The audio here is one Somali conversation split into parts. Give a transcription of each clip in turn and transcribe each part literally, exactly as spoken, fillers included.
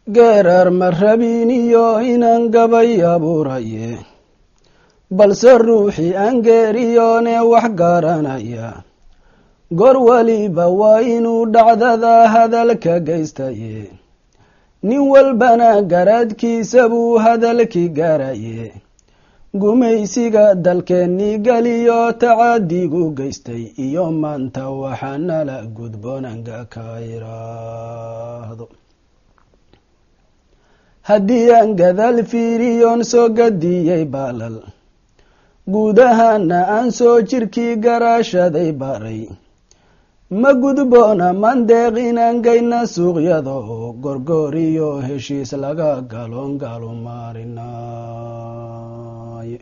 geerar ma rabiniyo inaan gabay abuuraye balse ruuxii aan geeriyoone wax garanaya goor waliba waa inuu dhacdada hadalka geystaye nin walbana garaadkiisa buu hadalkii gaaraye gumaysiga dalkeennii geliyo tacadigu geystay iyo maanta waxaa nala gudboonanga ka iraahdo haddii aan gadaal fiiriyoon soo gadiyey baalal guudahana aan soo jirkii garaashaday baray ma gudboona mandeeq inaan geyna suuqyada oo gorgooriyo heshiis laga galoon galumaarinaye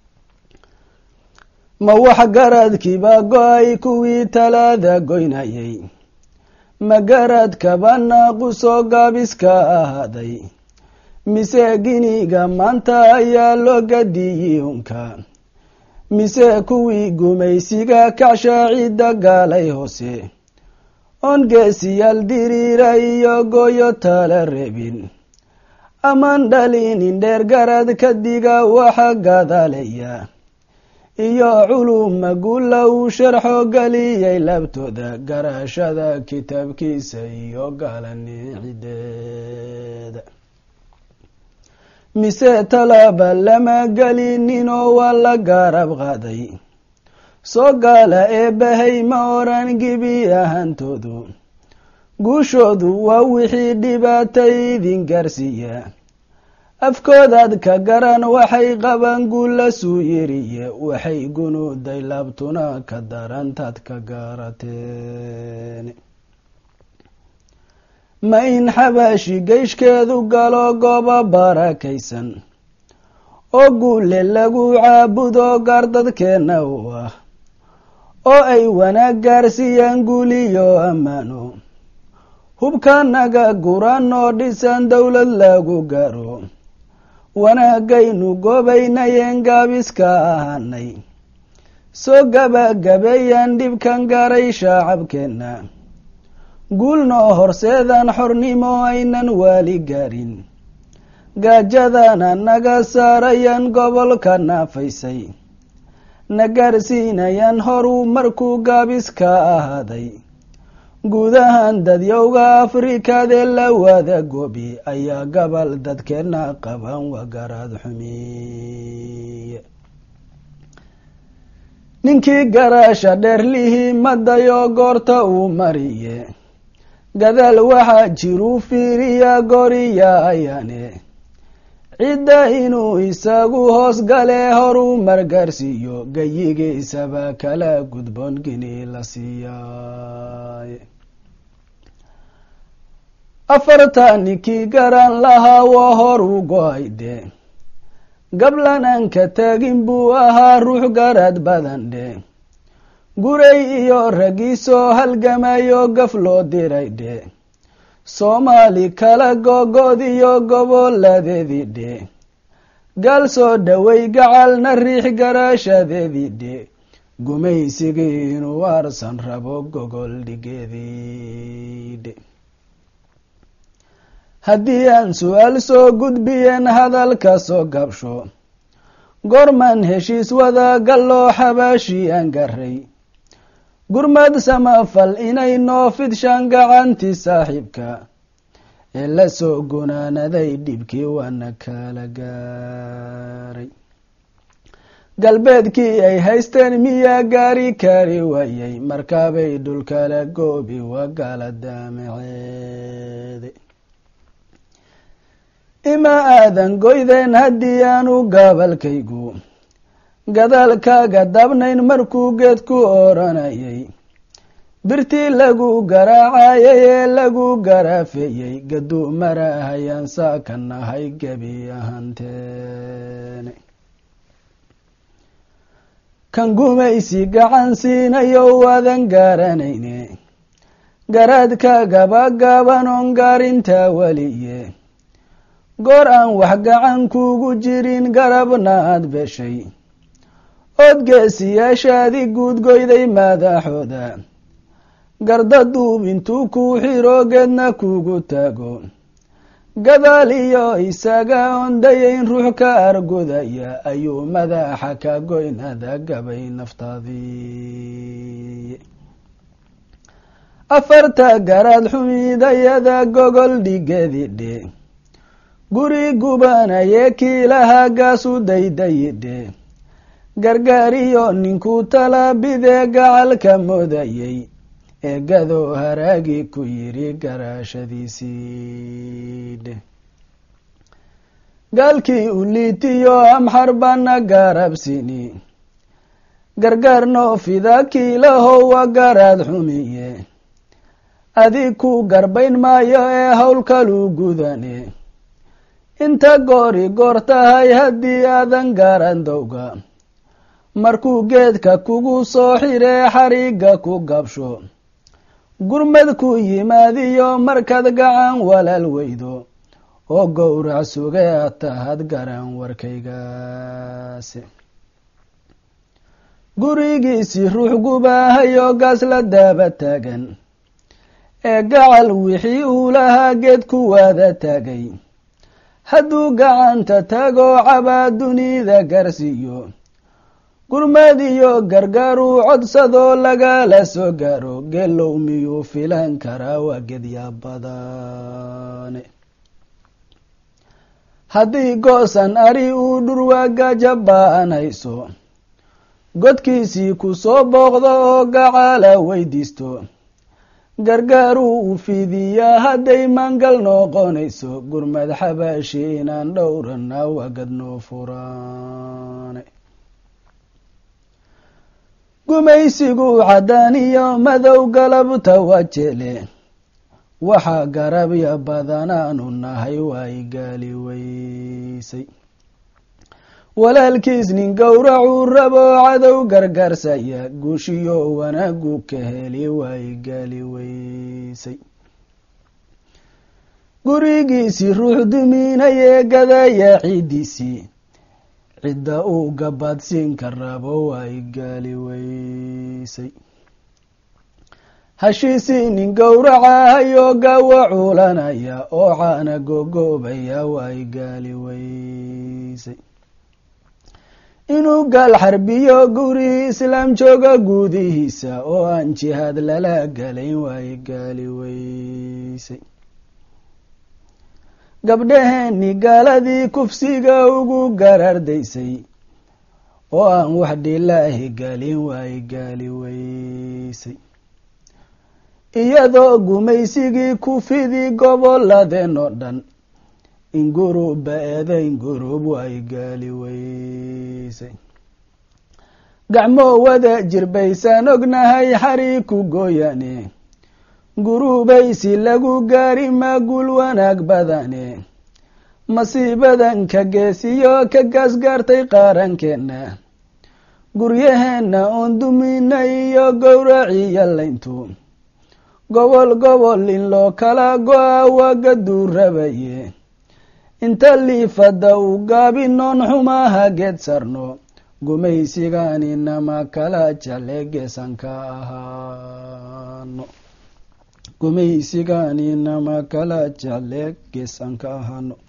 ma wax garadkiiba go-ay kuwii talaada goynayay ma garadkaba naaqusoo gaabiska ahaaday mise giniga maanta ayaa loo gadiyey unka mise kuwii gumaysiga kacshaacida gaalay hoose oon geesiyaal diriira iyo gooyo tala reebin amaan dhalinin dheer garad ka diga waxa gadaalaya iyo culuma guula uu sharxo geliyay labtooda garaashada kitaabkiisa iyo gaalaniicideeda mise talaaba lama gelininoo waa la garab qaaday soo gaala ee bahay ma oran gibi ahantoodu guushoodu waa wixii dhibaatay idin gaarsiiya afkoodaad ka garan waxay qaban guula suu yiriye waxay gunuuday laabtuna ka darantaad ka gaarateen ma in xabaashi geyshkeedu galo goobo barakaysan oo guule lagu caabudo gaar dadkeenna u ah oo ay wanaag gaarsiiyaan guuliyo ammaano hubkanaga guran oo dhisan dowlad lagu gaaro wanaagaynu goobaynayeen gaabiska ahaanay soo gabagabeeyaan dhibkan garay shaacabkeenna guulnoo horseedaan xornimo aynan waali gaarin gaajadana naga saarayaan gobolka naafaysay na gaarsiinayaan horuu markuu gaabiska ahaaday guudahan dadyowga afrikadee la wada goobi ayaa gabal dadkeenna qaban wagaraad xumiye ninkii garaasha dheerlihii madayo goorta uu mariye gadaal waxaa jiruu fiiriya goriya ayaane cidda inuu isagu hoos galee horuu margaarsiiyo gayigiisaba kala gudboon gini la siiyaaye afarta ninkii garan lahaa waa horuu go-ayde gablanaan ka taagin buu ahaa ruux garaad badan dhe guray iyo ragiisoo halgamayo gaf loo diray dhe soomaali kala googood iyo goboladeedii dhe gaal soo dhoway gacalna riix garaashadeedii dhe gumaysigii inuu arsan rabo gogol dhigeedii dhe haddii aan su-aal soo gudbiyeen hadalka soo gabsho goorman heshiis wada galloo xabaashi aan garay gurmad samafal inay noo fidshaan gacantii saaxiibka ee la soo gunaanaday dhibkii waana kala gaaray galbeedkii ay haysteen miyaa gaari kari waayay markaabay dhulkala goobi waa gaala daamaceede ima aadan goydeen haddii aanu gaabalkaygu gadaalkaaga dabnayn markuu geed ku oranayay birtii lagu garaacayay ee lagu garaafeeyey gaduu marahayaan saaka nahay gebi ahanteene kan gumaysi gacan siinayo waadan garanayne garaadkaagaba gaabanoon gaarintaa weliye goor aan wax gacan kuugu jirin garabna aad beshay ood geesiyaashaadii guudgoyday madaxooda gardaduub intuu kuu xiro geedna kuugu taago gadaal iyo isaga ondayayn ruux ka argudaya ayuu madaxa ka goynada gabay naftaadii afarta garaad xumidayada gogol dhigedidhe guri gubanaye kiilaha gaasu daydayidhe gargaariyo ninkuu talabidee gacalka modayey ee gadoo haraagi ku yidhi garaashadiisiidhe gaalkii u liitiyo amxar bana garabsini gargaar noofida kiilahow wa garaad xumiye adig ku garbayn maayo ee howlkalu gudane inta goori goor tahay haddii aadan garandowga markuu geedka kugu soo xiree xariga ku gabsho gurmad ku yimaadiyo markaad gacan walaal weydo oo gowrac suge aad tahad garan warkaygaasi gurigiisii ruux gubahayo gaas la daaba taagan ee gacal wixii uu lahaa geed ku waada taagay hadduu gacanta tago cabaa dunida garsiiyo gurmad iyo gargaaruu codsadoo lagala soo gaaro geelow miyuu filan karaa waa gedyaa badane haddii goosan ari uu dhurwaaga jabaan hayso godkiisii ku soo booqdo oo gacala weydiisto gargaaruu u fidiyaa hadday mangal noqonayso gurmad xabaashi inaan dhowrana wagad noo furaane gumaysigu caddaan iyo madow galabta wajele waxaa garabya badanaanu nahay waay gaali weysay walaalkiis nin gowracuu rabo cadow gargarsaya guushiyo wanaagu ka heli waay gaali weysay gurigiisii ruux duminayee gadaya ciiddiisii cidda uu gabadsiinka rabo waay gaali weysay hashiisii nin gowracahayo gaawa cuulanaya oo caana gogoobaya waay gaali weysay inuu gaal xarbiyo guri islaam jooga gudihiisa oo aan jihaad lala galayn waay gaali weysay gabdhaheeni gaaladii kufsiga ugu garardaysay oo aan wax dhilaahi galin waay gaali weysay iyadoo gumaysigii ku fidi goboladeen oo dhan in guruubba eedayn guruub waay gaali weysay gacmoo wada jirbaysaan ognahay xarii ku gooyane guruubaysi lagu gaari maagul wanaag badane masiibadan ka geesiyo ka gaasgaartay qaarankeenna guryaheenna oon dumina iyo gowraciyo layntu gobol gobol in loo kala go-a waaga duurabaye inta liifada u gaabinoon xumaha geed sarno gumaysiganinama kala jale geesanka ahaano gumaysiganinama kala jale geesanka ahaano